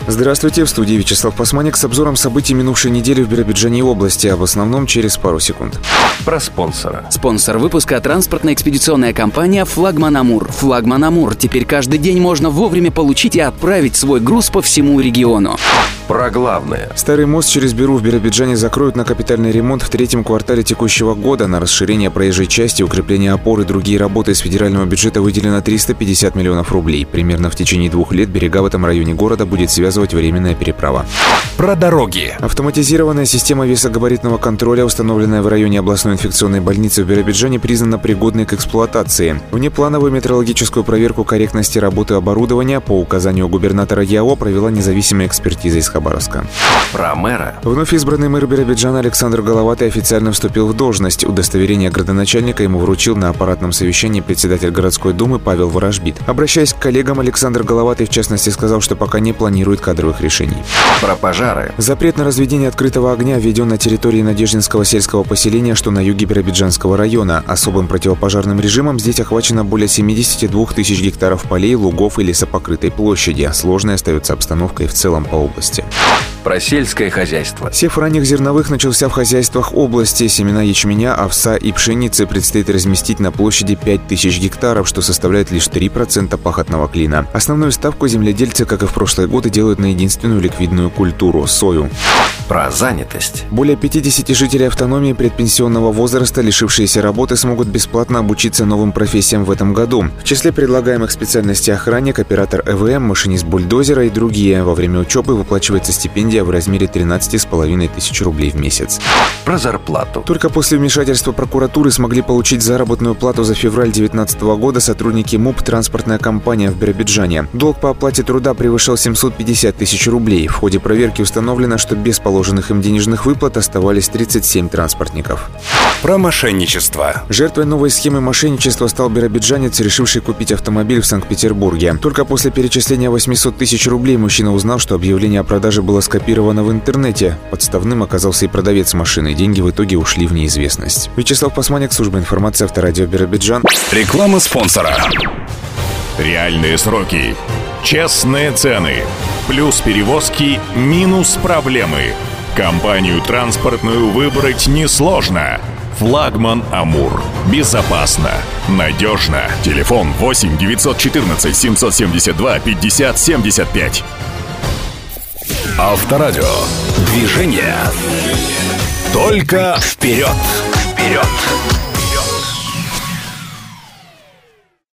Здравствуйте, в студии Вячеслав Пасманик с обзором событий минувшей недели в Биробиджане и области, об основном через пару секунд. Про спонсора. Спонсор выпуска — транспортно-экспедиционная компания «Флагман Амур». «Флагман Амур» — теперь каждый день можно вовремя получить и отправить свой груз по всему региону. Про главное. Старый мост через Беру в Биробиджане закроют на капитальный ремонт в третьем квартале текущего года. На расширение проезжей части, укрепление опор и другие работы из федерального бюджета выделено 350 миллионов рублей. Примерно в течение 2 лет берега в этом районе города будет связывать временная переправа. Про дороги. Автоматизированная система весогабаритного контроля, установленная в районе областной инфекционной больницы в Биробиджане, признана пригодной к эксплуатации. Внеплановую метрологическую проверку корректности работы оборудования по указанию губернатора ЯО провела независимая экспертиза из Хабаровска. Про мэра. Вновь избранный мэр Биробиджана Александр Головатый официально вступил в должность. Удостоверение градоначальника ему вручил на аппаратном совещании председатель городской думы Павел Ворожбит. Обращаясь к коллегам, Александр Головатый в частности сказал, что пока не планирует кадровых решений. Про пожары. Запрет на разведение открытого огня введен на территории Надеждинского сельского поселения, что на юге Биробиджанского района. Особым противопожарным режимом здесь охвачено более 72 тысяч гектаров полей, лугов и лесопокрытой площади. Сложной остается обстановка и в целом по области. Про сельское хозяйство. Сев ранних зерновых начался в хозяйствах области. Семена ячменя, овса и пшеницы предстоит разместить на площади 5000 гектаров, что составляет лишь 3% пахотного клина. Основную ставку земледельцы, как и в прошлые годы, делают на единственную ликвидную культуру – сою. Про занятость. Более 50 жителей автономии предпенсионного возраста, лишившиеся работы, смогут бесплатно обучиться новым профессиям в этом году. В числе предлагаемых специальностей охранник, оператор ЭВМ, машинист бульдозера и другие. Во время учебы выплачивается стипендия в размере 13,5 тысяч рублей в месяц. Про зарплату. Только после вмешательства прокуратуры смогли получить заработную плату за февраль 2019 года сотрудники МУП «Транспортная компания» в Биробиджане. Долг по оплате труда превышал 750 тысяч рублей. В ходе проверки установлено, что без положенных им денежных выплат оставались 37 транспортников. Про мошенничество. Жертвой новой схемы мошенничества стал биробиджанец, решивший купить автомобиль в Санкт-Петербурге. Только после перечисления 800 тысяч рублей мужчина узнал, что объявление о продаже было скопировано в интернете. Подставным оказался и продавец машины. Деньги в итоге ушли в неизвестность. Вячеслав Пасманик, служба информации, Авторадио Биробиджан. Реклама спонсора. Реальные сроки. Честные цены. Плюс перевозки, минус проблемы. Компанию транспортную выбрать несложно. «Флагман Амур». Безопасно, надежно. Телефон 8 914 772 50 75. Авторадио. Движение. Только вперед. Вперед.